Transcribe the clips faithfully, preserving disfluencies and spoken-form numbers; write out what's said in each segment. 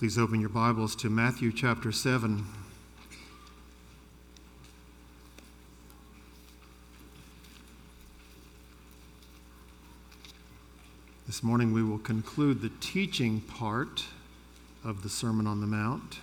Please open your Bibles to Matthew chapter seven. This morning we will conclude the teaching part of the Sermon on the Mount.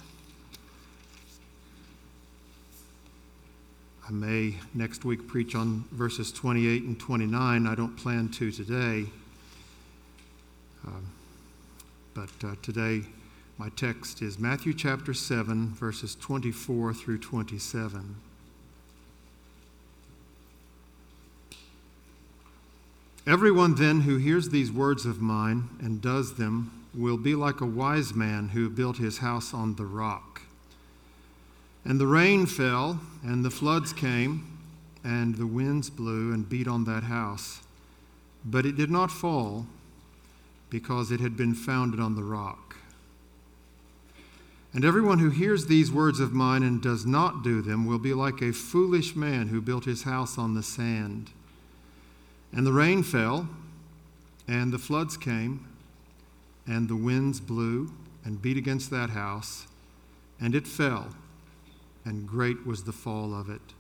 I may next week preach on verses twenty-eight and twenty-nine. I don't plan to today. Um, but uh, today my text is Matthew chapter seven, verses twenty-four through twenty-seven. Everyone then who hears these words of mine and does them will be like a wise man who built his house on the rock. And the rain fell, and the floods came, and the winds blew and beat on that house. But it did not fall, because it had been founded on the rock. And everyone who hears these words of mine and does not do them will be like a foolish man who built his house on the sand. And the rain fell, and the floods came, and the winds blew and beat against that house, and it fell, and great was the fall of it.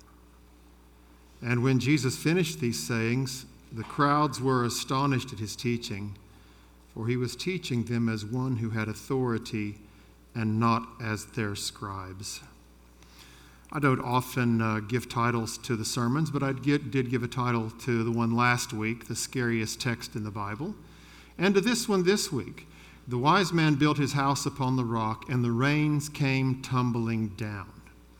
And when Jesus finished these sayings, the crowds were astonished at his teaching, for he was teaching them as one who had authority and not as their scribes. I don't often uh, give titles to the sermons, but I get, did give a title to the one last week, The Scariest Text in the Bible, and to this one this week, The Wise Man Built His House Upon the Rock, and the Rains Came Tumbling Down.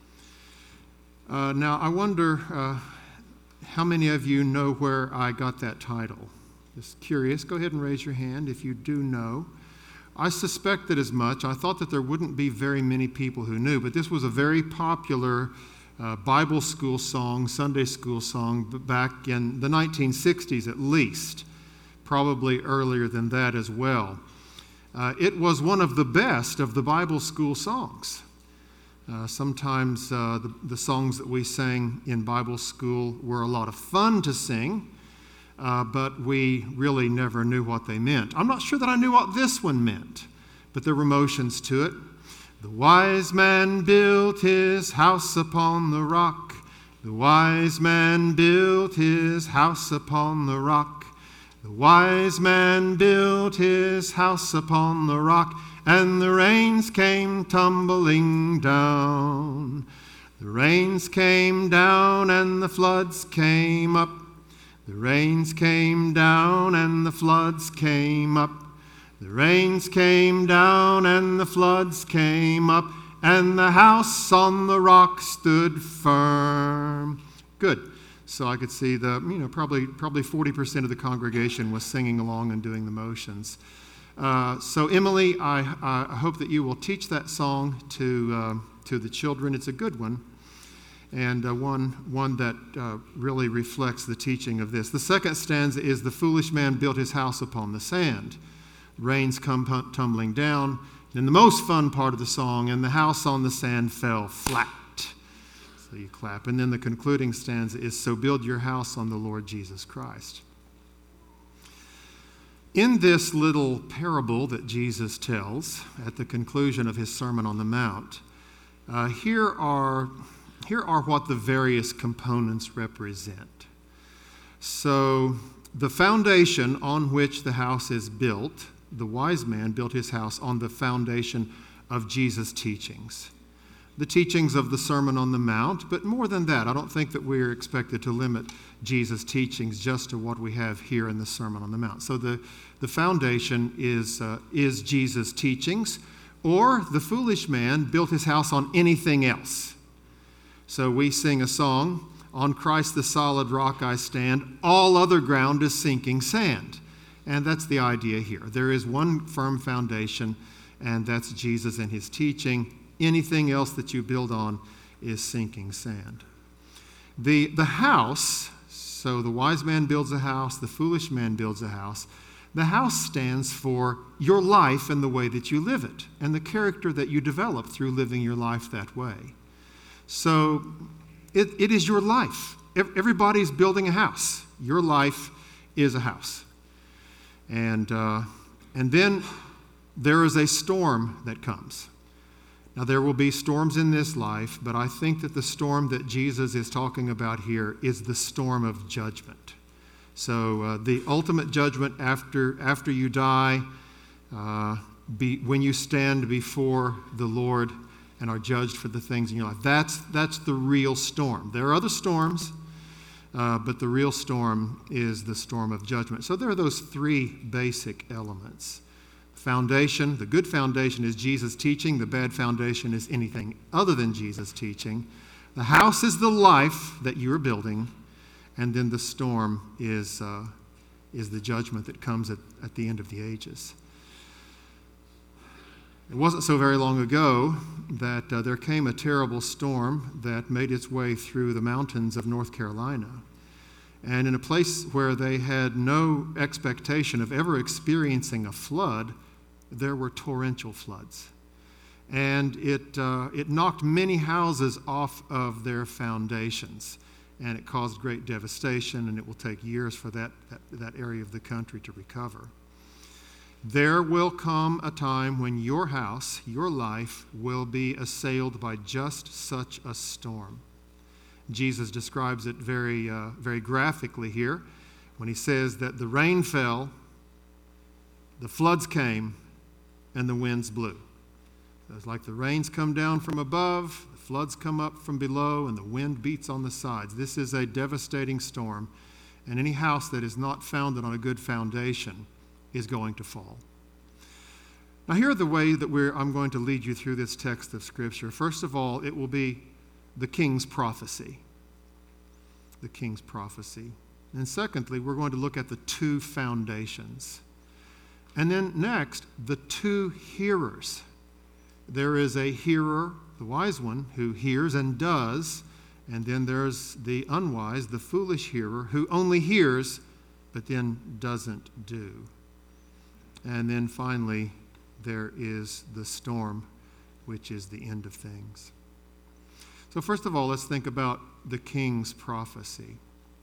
Uh, now, I wonder uh, how many of you know where I got that title? Just curious. Go ahead and raise your hand if you do know. I suspected as much. I thought that there wouldn't be very many people who knew, but this was a very popular uh, Bible school song, Sunday school song, back in the nineteen sixties at least, probably earlier than that as well. Uh, it was one of the best of the Bible school songs. Uh, sometimes uh, the, the songs that we sang in Bible school were a lot of fun to sing, Uh, but we really never knew what they meant. I'm not sure that I knew what this one meant, but there were emotions to it. The wise man built his house upon the rock. The wise man built his house upon the rock. The wise man built his house upon the rock, and the rains came tumbling down. The rains came down and the floods came up. The rains came down and the floods came up. The rains came down and the floods came up, and the house on the rock stood firm. Good. So I could see the, you know, probably probably forty percent of the congregation was singing along and doing the motions. Uh, so Emily, I, I hope that you will teach that song to uh, to the children. It's a good one. And uh, one one that uh, really reflects the teaching of this. The second stanza is, the foolish man built his house upon the sand. Rains come tumbling down. And the most fun part of the song, and the house on the sand fell flat. So you clap. And then the concluding stanza is, so build your house on the Lord Jesus Christ. In this little parable that Jesus tells at the conclusion of his Sermon on the Mount, uh, here are... Here are what the various components represent. So, the foundation on which the house is built, the wise man built his house on the foundation of Jesus' teachings. The teachings of the Sermon on the Mount, but more than that, I don't think that we're expected to limit Jesus' teachings just to what we have here in the Sermon on the Mount. So the, the foundation is, uh, is Jesus' teachings, or the foolish man built his house on anything else. So we sing a song, on Christ the solid rock I stand, all other ground is sinking sand. And that's the idea here. There is one firm foundation, and that's Jesus and his teaching. Anything else that you build on is sinking sand. The, the house, so the wise man builds a house, the foolish man builds a house. The house stands for your life and the way that you live it, and the character that you develop through living your life that way. So it, it is your life. Everybody's building a house. Your life is a house. And uh, and then there is a storm that comes. Now, there will be storms in this life, but I think that the storm that Jesus is talking about here is the storm of judgment. So uh, the ultimate judgment after, after you die, uh, be, when you stand before the Lord and are judged for the things in your life. That's, that's the real storm. There are other storms, uh, but the real storm is the storm of judgment. So there are those three basic elements. Foundation, the good foundation is Jesus' teaching. The bad foundation is anything other than Jesus' teaching. The house is the life that you are building, and then the storm is, uh, is the judgment that comes at, at the end of the ages. It wasn't so very long ago that uh, there came a terrible storm that made its way through the mountains of North Carolina. And in a place where they had no expectation of ever experiencing a flood, there were torrential floods. And it, uh, it knocked many houses off of their foundations. And it caused great devastation, and it will take years for that, that, that area of the country to recover. There will come a time when your house, your life, will be assailed by just such a storm. Jesus describes it very, uh, very graphically here when he says that the rain fell, the floods came, and the winds blew. So it's like the rains come down from above, the floods come up from below, and the wind beats on the sides. This is a devastating storm, and any house that is not founded on a good foundation is going to fall. Now, here are the way that we're, I'm going to lead you through this text of Scripture. First of all, it will be the king's prophecy. The king's prophecy. And secondly, we're going to look at the two foundations. And then next, the two hearers. There is a hearer, the wise one, who hears and does, and then there's the unwise, the foolish hearer, who only hears but then doesn't do. And then finally, there is the storm, which is the end of things. So first of all, let's think about the king's prophecy.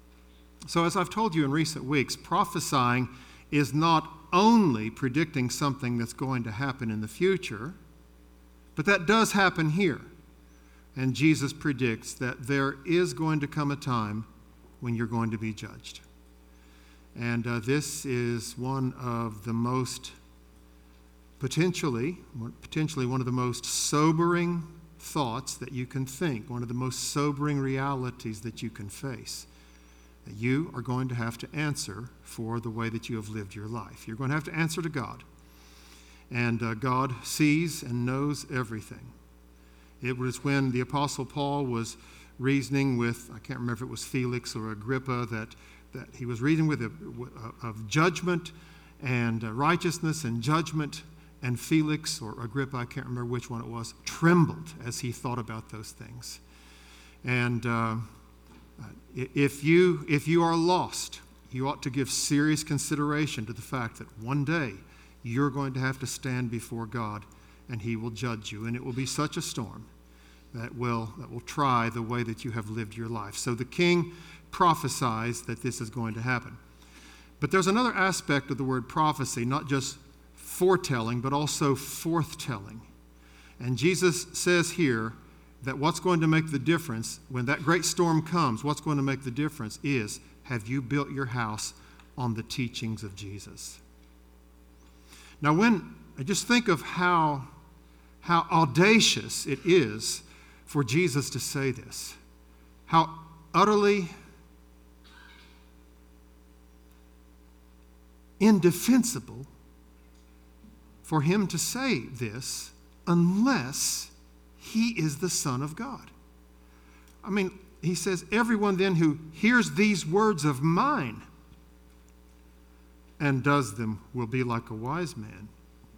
So as I've told you in recent weeks, prophesying is not only predicting something that's going to happen in the future, but that does happen here. And Jesus predicts that there is going to come a time when you're going to be judged. And uh, this is one of the most, potentially, potentially one of the most sobering thoughts that you can think, one of the most sobering realities that you can face. That you are going to have to answer for the way that you have lived your life. You're going to have to answer to God. And uh, God sees and knows everything. It was when the Apostle Paul was reasoning with, I can't remember if it was Felix or Agrippa, that, that he was reasoning with a, of judgment and uh, righteousness and judgment, and Felix or Agrippa, I can't remember which one it was, trembled as he thought about those things. And uh, if you, if you are lost, you ought to give serious consideration to the fact that one day you're going to have to stand before God and he will judge you. And it will be such a storm that will, that will try the way that you have lived your life. So the king prophesies that this is going to happen. But there's another aspect of the word prophecy, not just foretelling, but also forthtelling. And Jesus says here that what's going to make the difference when that great storm comes, what's going to make the difference is, have you built your house on the teachings of Jesus? Now, when I just think of how, how audacious it is for Jesus to say this, how utterly indefensible for him to say this unless he is the Son of God. I mean, he says, everyone then who hears these words of mine and does them will be like a wise man.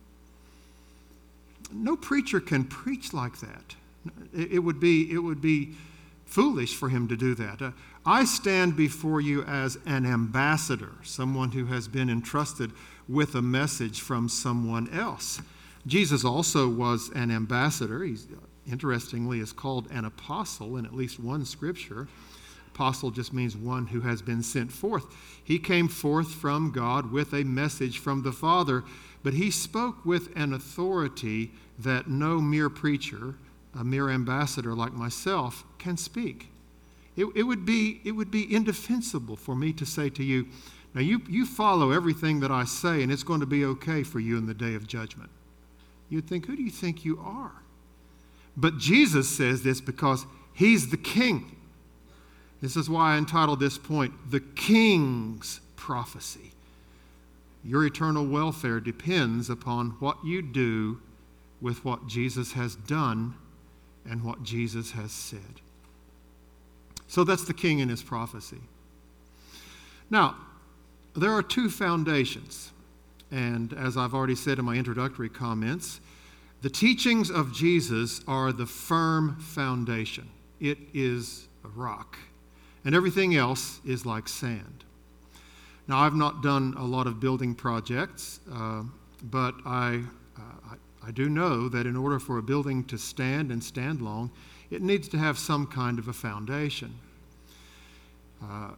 No preacher can preach like that. It, it would be, it would be foolish for him to do that. Uh, I stand before you as an ambassador, someone who has been entrusted with a message from someone else. Jesus also was an ambassador. He's, interestingly, is called an apostle in at least one scripture. apostle just means one who has been sent forth. He came forth from God with a message from the Father, but he spoke with an authority that no mere preacher, a mere ambassador like myself, can speak. It, it would be, it would be indefensible for me to say to you, now you, you follow everything that I say and it's going to be okay for you in the day of judgment. You'd think, who do you think you are? But Jesus says this because he's the king. This is why I entitled this point, The King's Prophecy. Your eternal welfare depends upon what you do with what Jesus has done and what Jesus has said. So that's the king and his prophecy. Now, there are two foundations. And as I've already said in my introductory comments, the teachings of Jesus are the firm foundation. It is a rock. And everything else is like sand. Now, I've not done a lot of building projects, uh, but I, uh, I, I do know that in order for a building to stand and stand long, it needs to have some kind of a foundation. Uh,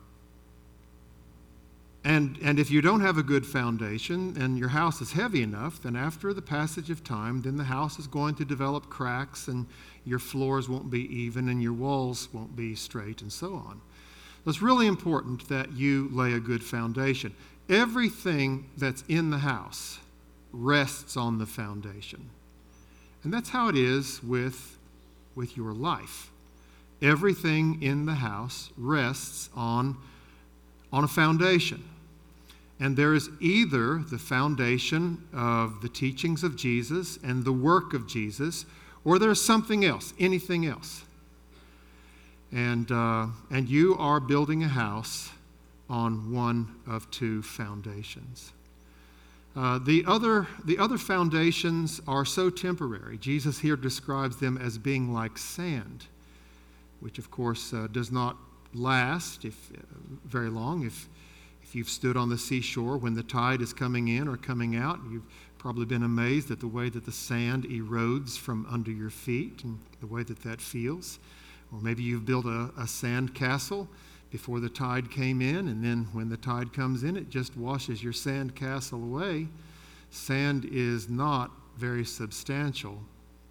and, and if you don't have a good foundation and your house is heavy enough, then after the passage of time, then the house is going to develop cracks and your floors won't be even and your walls won't be straight and so on. So it's really important that you lay a good foundation. Everything that's in the house rests on the foundation. And that's how it is with, with your life. Everything in the house rests on, on a foundation. And there is either the foundation of the teachings of Jesus and the work of Jesus, or there's something else, anything else. And, uh, and you are building a house on one of two foundations. Uh, the other, the other foundations are so temporary. Jesus here describes them as being like sand, which of course uh, does not last if, uh, very long. If, if you've stood on the seashore when the tide is coming in or coming out, you've probably been amazed at the way that the sand erodes from under your feet and the way that that feels. Or maybe you've built a, a sand castle before the tide came in, and then when the tide comes in, it just washes your sand castle away. Sand is not very substantial.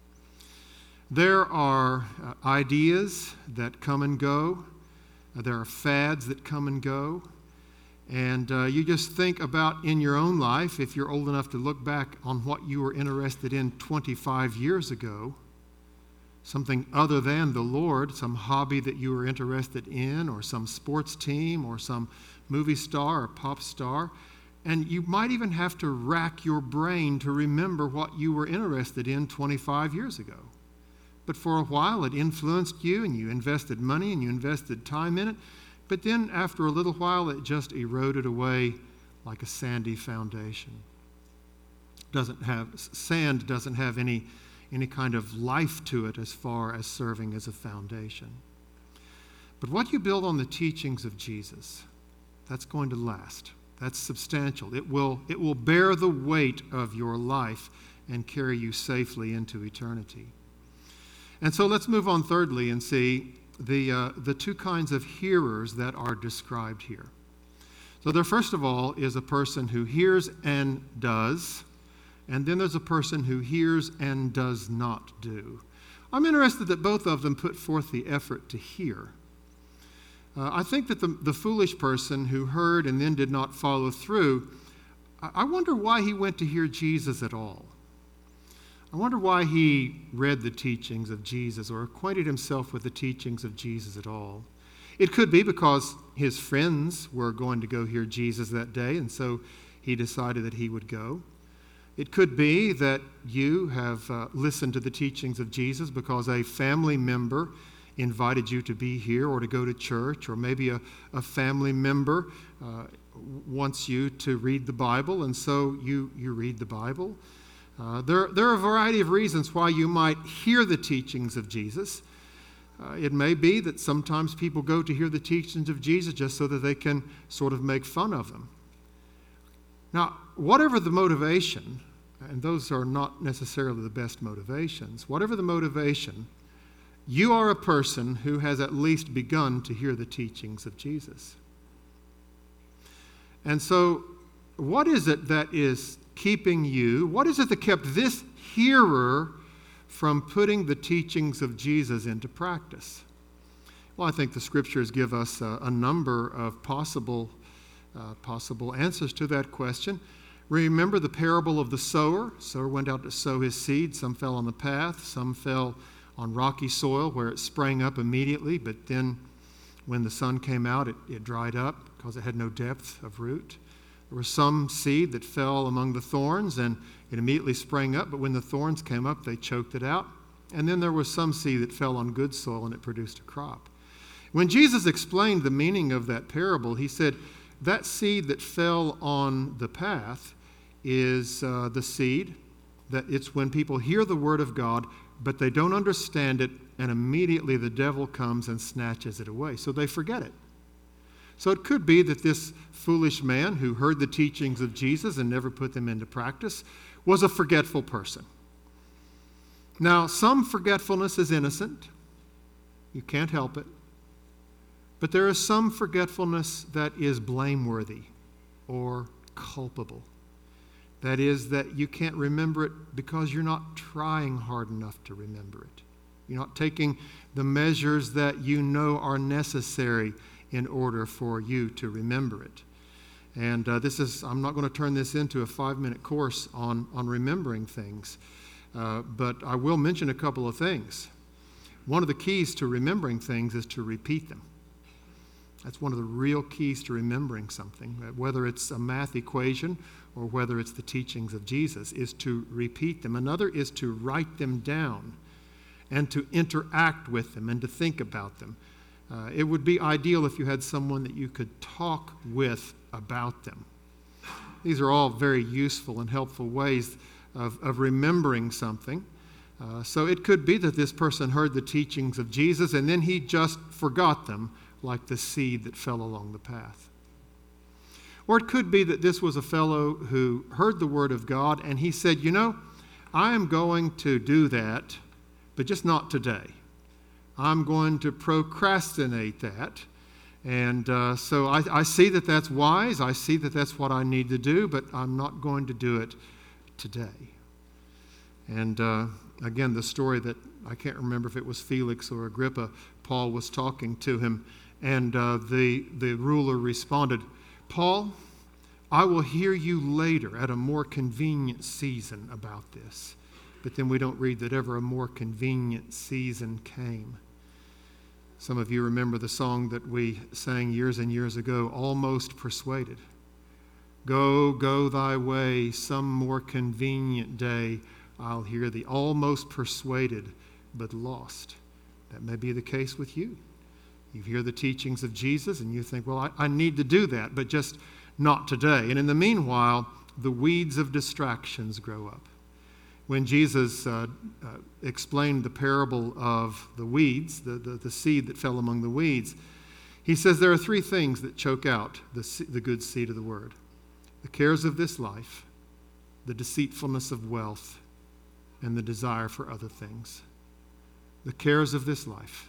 There are uh, ideas that come and go. Uh, there are fads that come and go. And uh, you just think about in your own life, if you're old enough to look back on what you were interested in twenty-five years ago, something other than the Lord, some hobby that you were interested in, or some sports team, or some movie star or pop star. And you might even have to rack your brain to remember what you were interested in twenty-five years ago. But for a while it influenced you, and you invested money and you invested time in it. But then after a little while it just eroded away like a sandy foundation. Doesn't have, sand doesn't have any any kind of life to it as far as serving as a foundation. But what you build on the teachings of Jesus, that's going to last. That's substantial. It will, it will bear the weight of your life and carry you safely into eternity. And so let's move on thirdly and see the, uh, the two kinds of hearers that are described here. So there, first of all, is a person who hears and does. And then there's a person who hears and does not do. I'm interested that both of them put forth the effort to hear. Uh, I think that the, the foolish person who heard and then did not follow through, I, I wonder why he went to hear Jesus at all. I wonder why he read the teachings of Jesus or acquainted himself with the teachings of Jesus at all. It could be because his friends were going to go hear Jesus that day, and so he decided that he would go. It could be that you have uh, listened to the teachings of Jesus because a family member invited you to be here or to go to church, or maybe a, a family member uh, wants you to read the Bible, and so you, you read the Bible. Uh, there, there are a variety of reasons why you might hear the teachings of Jesus. Uh, it may be that sometimes people go to hear the teachings of Jesus just so that they can sort of make fun of them. Now, whatever the motivation, and those are not necessarily the best motivations, whatever the motivation, you are a person who has at least begun to hear the teachings of Jesus. And so, what is it that is keeping you, what is it that kept this hearer from putting the teachings of Jesus into practice? Well, I think the Scriptures give us a, a number of possible, uh, possible answers to that question. Remember the parable of the sower. Sower went out to sow his seed. Some fell on the path. Some fell on rocky soil where it sprang up immediately, but then when the sun came out, it, it dried up because it had no depth of root. There was some seed that fell among the thorns, and it immediately sprang up, but when the thorns came up, they choked it out. And then there was some seed that fell on good soil, and it produced a crop. When Jesus explained the meaning of that parable, he said, that seed that fell on the path is uh, the seed that it's when people hear the word of God, but they don't understand it, and immediately the devil comes and snatches it away. So they forget it. So it could be that this foolish man who heard the teachings of Jesus and never put them into practice was a forgetful person. Now, some forgetfulness is innocent. You can't help it. But there is some forgetfulness that is blameworthy or culpable. That is, that you can't remember it because you're not trying hard enough to remember it. You're not taking the measures that you know are necessary in order for you to remember it. And uh, this is, I'm not going to turn this into a five-minute course on, on remembering things, uh, but I will mention a couple of things. One of the keys to remembering things is to repeat them. That's one of the real keys to remembering something, whether it's a math equation or whether it's the teachings of Jesus, is to repeat them. Another is to write them down and to interact with them and to think about them. Uh, it would be ideal if you had someone that you could talk with about them. These are all very useful and helpful ways of, of remembering something. Uh, so it could be that this person heard the teachings of Jesus and then he just forgot them, like the seed that fell along the path. Or it could be that this was a fellow who heard the word of God and he said, you know, I am going to do that, but just not today. I'm going to procrastinate that. And uh, so I, I see that that's wise. I see that that's what I need to do, but I'm not going to do it today. And uh, again, the story that I can't remember if it was Felix or Agrippa, Paul was talking to him, and uh, the, the ruler responded, Paul, I will hear you later at a more convenient season about this. But then we don't read that ever a more convenient season came. Some of you remember the song that we sang years and years ago, Almost Persuaded. Go, go thy way, some more convenient day I'll hear thee. Almost persuaded, but lost. That may be the case with you. You hear the teachings of Jesus and you think, well, I, I need to do that, but just not today. And in the meanwhile, the weeds of distractions grow up. When Jesus uh, uh, explained the parable of the weeds, the, the, the seed that fell among the weeds, he says there are three things that choke out the, the good seed of the word. The cares of this life, the deceitfulness of wealth, and the desire for other things. The cares of this life.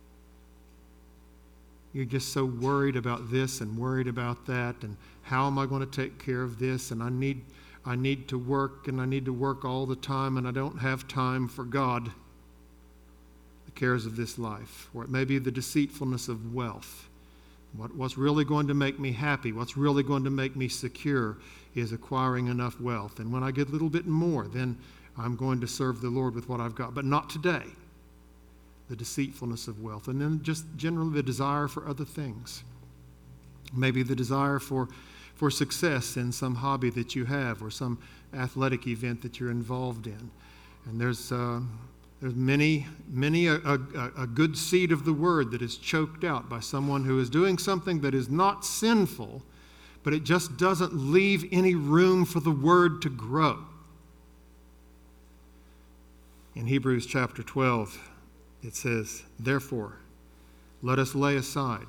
You're just so worried about this and worried about that, and how am I going to take care of this, and I need I need to work, and I need to work all the time, and I don't have time for God. The cares of this life. Or it may be the deceitfulness of wealth. What, what's really going to make me happy, what's really going to make me secure is acquiring enough wealth. And when I get a little bit more, then I'm going to serve the Lord with what I've got. But not today. The deceitfulness of wealth. And then just generally the desire for other things. Maybe the desire for, for success in some hobby that you have or some athletic event that you're involved in. And there's uh, there's many, many a, a, a good seed of the word that is choked out by someone who is doing something that is not sinful, but it just doesn't leave any room for the word to grow. In Hebrews chapter twelve, it says, therefore, let us lay aside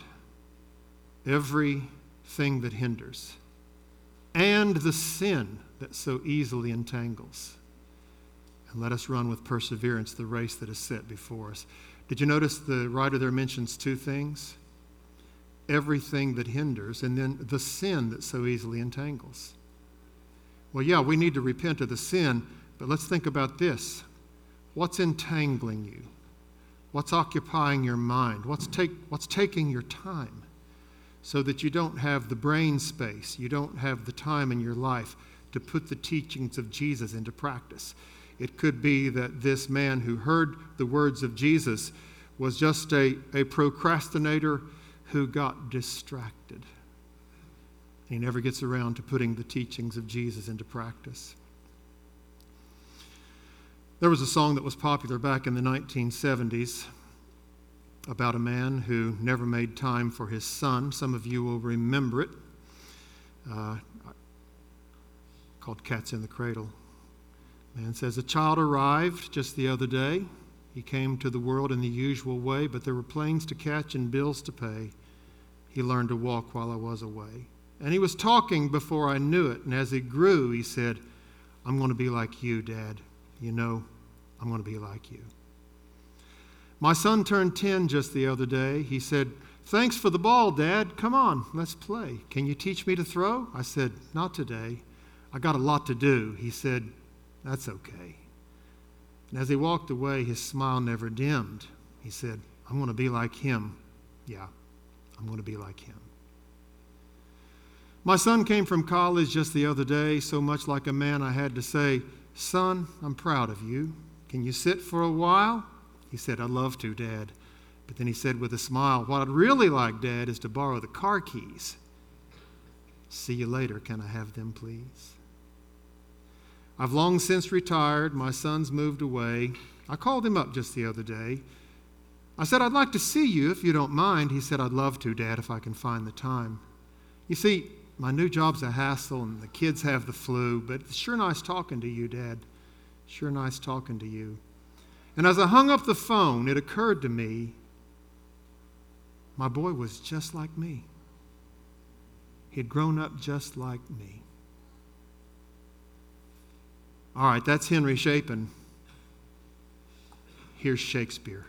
everything that hinders and the sin that so easily entangles. And let us run with perseverance the race that is set before us. Did you notice the writer there mentions two things? Everything that hinders, and then the sin that so easily entangles. Well, yeah, we need to repent of the sin, but let's think about this. What's entangling you? What's occupying your mind? What's, take, what's taking your time so that you don't have the brain space, you don't have the time in your life to put the teachings of Jesus into practice? It could be that this man who heard the words of Jesus was just a, a procrastinator who got distracted. He never gets around to putting the teachings of Jesus into practice. There was a song that was popular back in the nineteen seventies about a man who never made time for his son. Some of you will remember it. Uh, called Cats in the Cradle. Man says, a child arrived just the other day. He came to the world in the usual way, but there were planes to catch and bills to pay. He learned to walk while I was away. And he was talking before I knew it. And as he grew, he said, I'm going to be like you, Dad. You know, I'm going to be like you. My son turned ten just the other day. He said, thanks for the ball, Dad. Come on, let's play. Can you teach me to throw? I said, not today. I got a lot to do. He said, that's okay. And as he walked away, his smile never dimmed. He said, I'm going to be like him. Yeah, I'm going to be like him. My son came from college just the other day, so much like a man I had to say, son, I'm proud of you. Can you sit for a while? He said, I'd love to, Dad. But then he said with a smile, what I'd really like, Dad, is to borrow the car keys. See you later. Can I have them, please? I've long since retired. My son's moved away. I called him up just the other day. I said, I'd like to see you if you don't mind. He said, I'd love to, Dad, if I can find the time. You see, my new job's a hassle and the kids have the flu, but it's sure nice talking to you, Dad. Sure nice talking to you. And as I hung up the phone, it occurred to me, my boy was just like me. He'd grown up just like me. All right, that's Henry Chapin. Here's Shakespeare.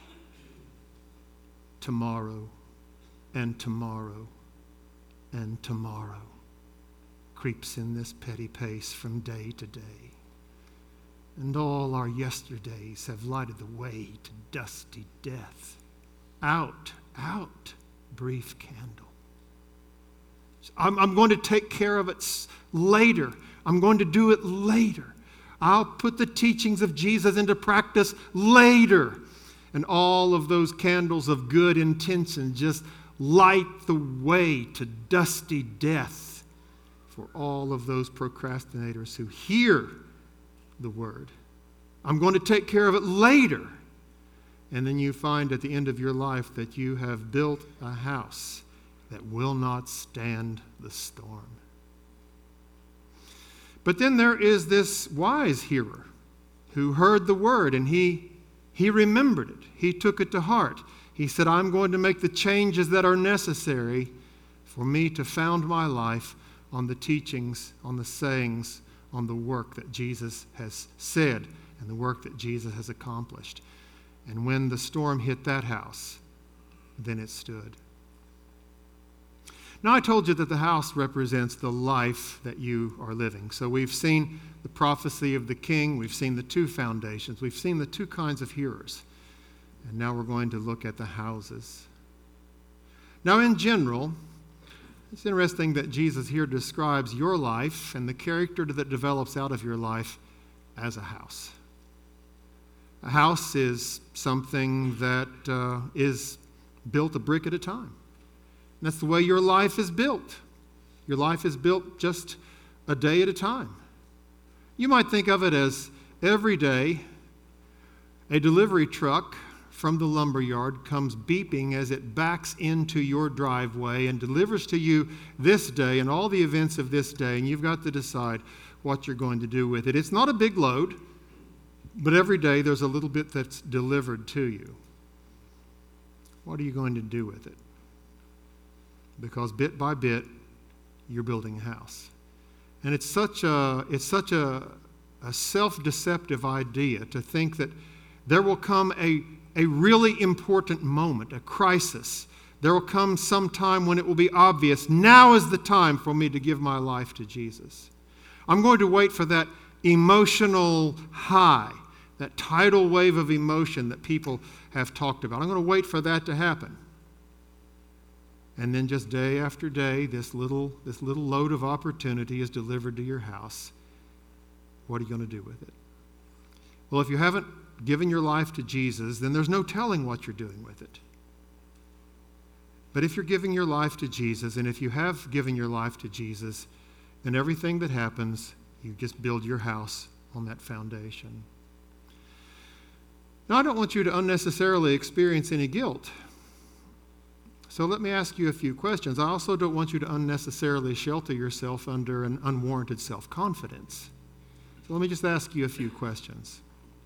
Tomorrow and tomorrow and tomorrow creeps in this petty pace from day to day. And all our yesterdays have lighted the way to dusty death. Out, out, brief candle. I'm, I'm going to take care of it later. I'm going to do it later. I'll put the teachings of Jesus into practice later. And all of those candles of good intention just light the way to dusty death for all of those procrastinators who hear the word. I'm going to take care of it later. And then you find at the end of your life that you have built a house that will not stand the storm. But then there is this wise hearer who heard the word and he, he remembered it. He took it to heart. He said, I'm going to make the changes that are necessary for me to found my life on the teachings, on the sayings, on the work that Jesus has said and the work that Jesus has accomplished. And when the storm hit that house, then it stood. Now, I told you that the house represents the life that you are living. So we've seen the prophecy of the king. We've seen the two foundations. We've seen the two kinds of hearers. And now we're going to look at the houses. Now, in general, it's interesting that Jesus here describes your life and the character that develops out of your life as a house. A house is something that uh, is built a brick at a time. And that's the way your life is built. Your life is built just a day at a time. You might think of it as every day a delivery truck from the lumberyard comes beeping as it backs into your driveway and delivers to you this day and all the events of this day, and you've got to decide what you're going to do with it. It's not a big load, but every day there's a little bit that's delivered to you. What are you going to do with it? Because bit by bit, you're building a house. And it's such a, it's such a, a self-deceptive idea to think that there will come a, a really important moment, a crisis. There will come some time when it will be obvious, now is the time for me to give my life to Jesus. I'm going to wait for that emotional high, that tidal wave of emotion that people have talked about. I'm going to wait for that to happen. And then just day after day, this little, this little load of opportunity is delivered to your house. What are you going to do with it? Well, if you haven't given your life to Jesus, then there's no telling what you're doing with it. But if you're giving your life to Jesus, and if you have given your life to Jesus, then everything that happens, you just build your house on that foundation. Now, I don't want you to unnecessarily experience any guilt. So let me ask you a few questions. I also don't want you to unnecessarily shelter yourself under an unwarranted self-confidence. So let me just ask you a few questions.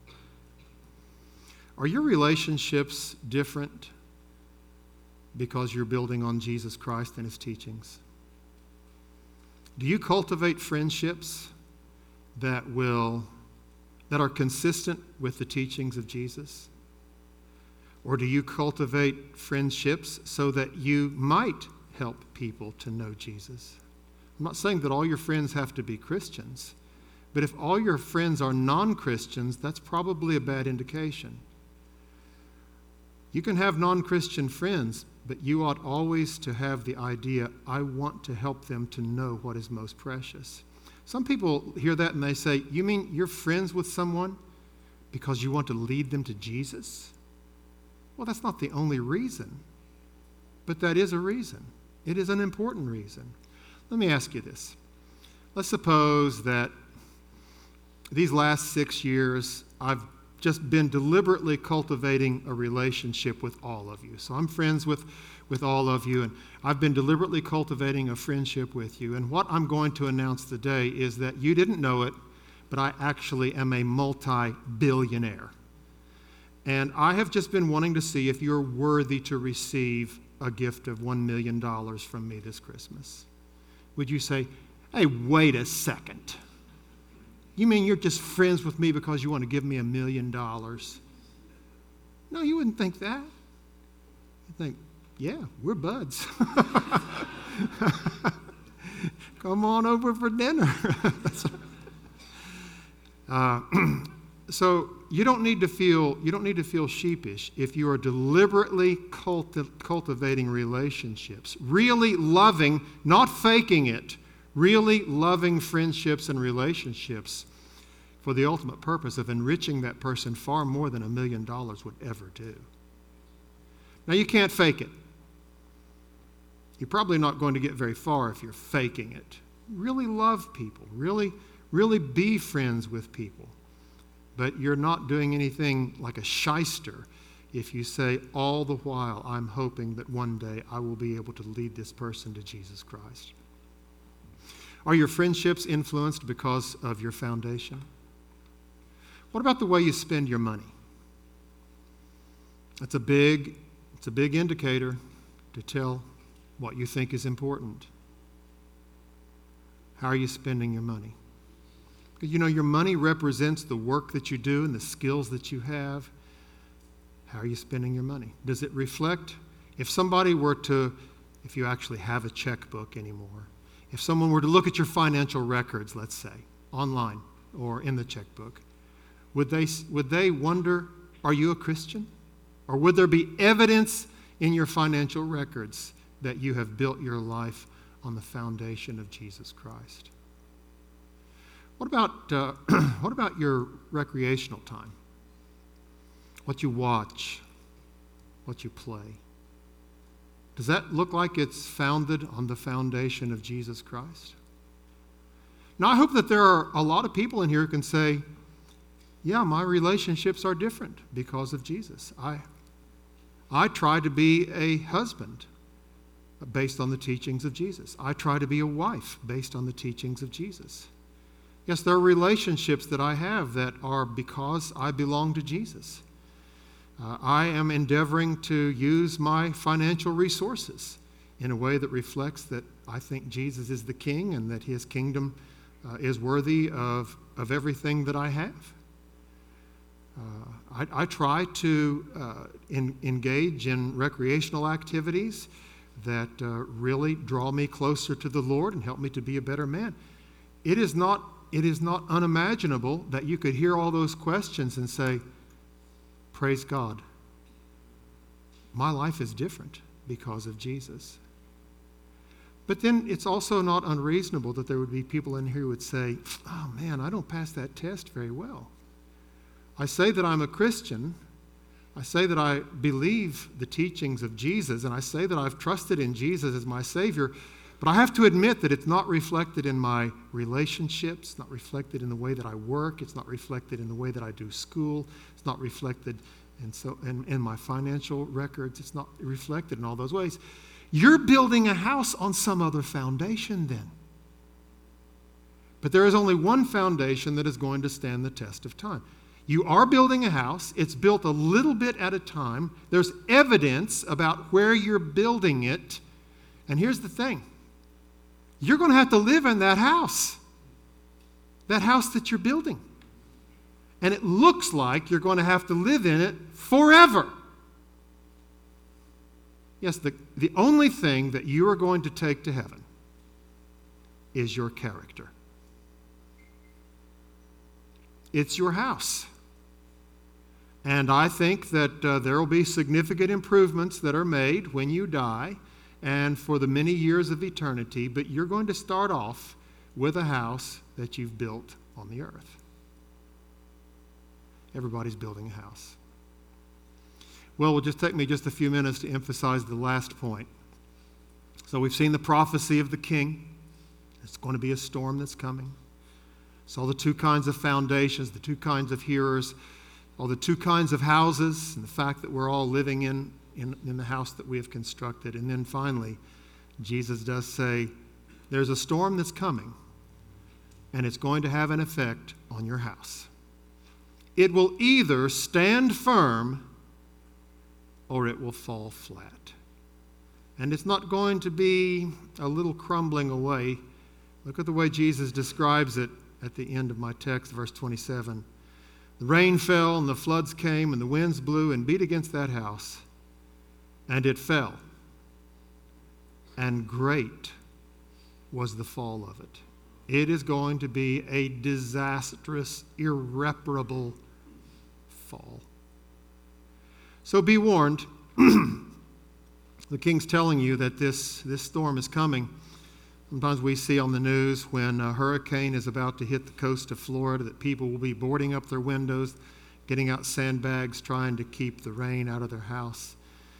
Are your relationships different because you're building on Jesus Christ and His teachings? Do you cultivate friendships that will, that are consistent with the teachings of Jesus? Or do you cultivate friendships so that you might help people to know Jesus? I'm not saying that all your friends have to be Christians, but if all your friends are non-Christians, that's probably a bad indication. You can have non-Christian friends, but you ought always to have the idea, I want to help them to know what is most precious. Some people hear that and they say, you mean you're friends with someone because you want to lead them to Jesus? Well, that's not the only reason, but that is a reason. It is an important reason. Let me ask you this. Let's suppose that these last six years, I've just been deliberately cultivating a relationship with all of you. So I'm friends with, with all of you, and I've been deliberately cultivating a friendship with you. And what I'm going to announce today is that you didn't know it, but I actually am a multi-billionaire. And I have just been wanting to see if you're worthy to receive a gift of one million dollars from me this Christmas. Would you say, hey, wait a second. You mean you're just friends with me because you want to give me a million dollars? No, you wouldn't think that. You'd think, yeah, we're buds. Come on over for dinner. uh, so you don't need to feel you don't need to feel sheepish if you are deliberately culti- cultivating relationships, really loving, not faking it, really loving friendships and relationships for the ultimate purpose of enriching that person far more than a million dollars would ever do. Now, you can't fake it. You're probably not going to get very far if you're faking it. Really love people. Really, really be friends with people. But you're not doing anything like a shyster if you say, all the while, I'm hoping that one day I will be able to lead this person to Jesus Christ. Are your friendships influenced because of your foundation? What about the way you spend your money? That's a big, it's a big indicator to tell what you think is important. How are you spending your money? Because you know, your money represents the work that you do and the skills that you have. How are you spending your money? Does it reflect, if somebody were to, if you actually have a checkbook anymore, if someone were to look at your financial records, let's say, online or in the checkbook, would they, would they wonder, are you a Christian? Or would there be evidence in your financial records that you have built your life on the foundation of Jesus Christ? What about, uh, what about your recreational time? What you watch, what you play? Does that look like it's founded on the foundation of Jesus Christ? Now, I hope that there are a lot of people in here who can say, yeah, my relationships are different because of Jesus. I, I try to be a husband based on the teachings of Jesus. I try to be a wife based on the teachings of Jesus. Yes, there are relationships that I have that are because I belong to Jesus. Uh, I am endeavoring to use my financial resources in a way that reflects that I think Jesus is the King and that His kingdom uh, is worthy of, of everything that I have. Uh, I, I try to uh, in, engage in recreational activities that uh, really draw me closer to the Lord and help me to be a better man. It is not, it is not unimaginable that you could hear all those questions and say, praise God, my life is different because of Jesus. But then it's also not unreasonable that there would be people in here who would say, oh man, I don't pass that test very well. I say that I'm a Christian. I say that I believe the teachings of Jesus, and I say that I've trusted in Jesus as my Savior, but I have to admit that it's not reflected in my relationships, it's not reflected in the way that I work, it's not reflected in the way that I do school, it's not reflected in, so, in, in my financial records, it's not reflected in all those ways. You're building a house on some other foundation then. But there is only one foundation that is going to stand the test of time. You are building a house. It's built a little bit at a time. There's evidence about where you're building it. And here's the thing. You're going to have to live in that house. That house that you're building. And it looks like you're going to have to live in it forever. Yes, the, the only thing that you are going to take to heaven is your character. It's your house. And I think that uh, there will be significant improvements that are made when you die and for the many years of eternity, but you're going to start off with a house that you've built on the earth. Everybody's building a house. Well, it will just take me just a few minutes to emphasize the last point. So we've seen the prophecy of the king. It's going to be a storm that's coming. Saw the two kinds of foundations, the two kinds of hearers, all the two kinds of houses, and the fact that we're all living in, in, in the house that we have constructed. And then finally, Jesus does say, there's a storm that's coming, and it's going to have an effect on your house. It will either stand firm or it will fall flat. And it's not going to be a little crumbling away. Look at the way Jesus describes it at the end of my text, verse twenty-seven. The rain fell, and the floods came, and the winds blew and beat against that house, and it fell. And great was the fall of it. It is going to be a disastrous, irreparable fall. So be warned. The king's telling you that this, this storm is coming. Sometimes we see on the news when a hurricane is about to hit the coast of Florida that people will be boarding up their windows, getting out sandbags, trying to keep the rain out of their house.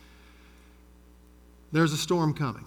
There's a storm coming.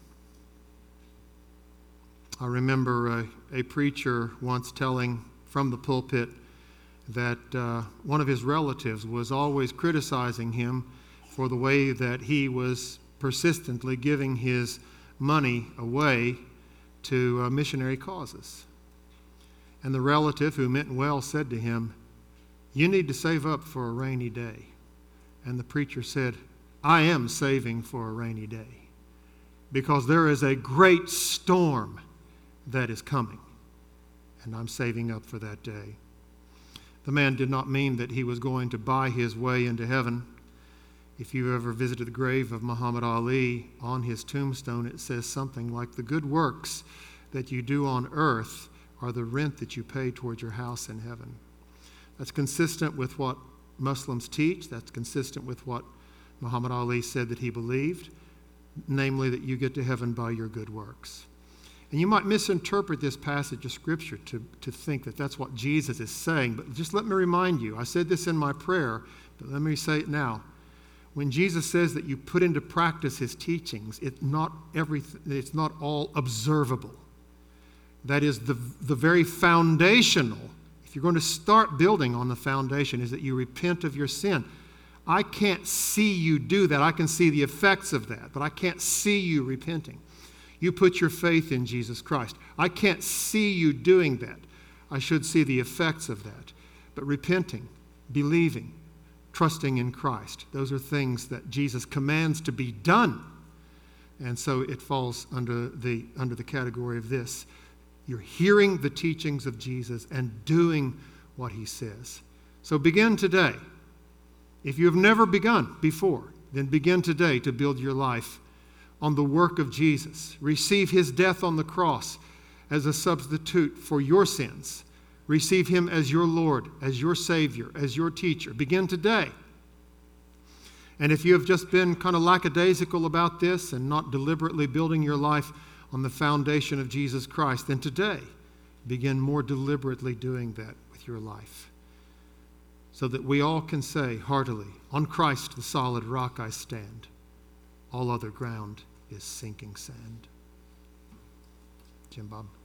I remember a, a preacher once telling from the pulpit that uh, one of his relatives was always criticizing him for the way that he was persistently giving his money away to uh, missionary causes. And the relative, who meant well, said to him, "You need to save up for a rainy day." And the preacher said, "I am saving for a rainy day because there is a great storm that is coming, and I'm saving up for that day." The man did not mean that he was going to buy his way into heaven. If you ever visited the grave of Muhammad Ali, on his tombstone it says something like, "The good works that you do on earth are the rent that you pay towards your house in heaven." That's consistent with what Muslims teach. That's consistent with what Muhammad Ali said that he believed, namely that you get to heaven by your good works. And you might misinterpret this passage of Scripture to, to think that that's what Jesus is saying. But just let me remind you, I said this in my prayer, but let me say it now. When Jesus says that you put into practice his teachings, it's not everything, it's not all observable. That is the, the very foundational. If you're going to start building on the foundation, is that you repent of your sin. I can't see you do that. I can see the effects of that, but I can't see you repenting. You put your faith in Jesus Christ. I can't see you doing that. I should see the effects of that. But repenting, believing, trusting in Christ, those are things that Jesus commands to be done. And so it falls under the, under the category of this. You're hearing the teachings of Jesus and doing what he says. So begin today If you have never begun before, then begin today to build your life on the work of Jesus. Receive his death on the cross as a substitute for your sins. Receive him as your Lord, as your Savior, as your teacher. Begin today. And if you have just been kind of lackadaisical about this and not deliberately building your life on the foundation of Jesus Christ, then today begin more deliberately doing that with your life, so that we all can say heartily, on Christ the solid rock I stand. All other ground is sinking sand. Jim Bob.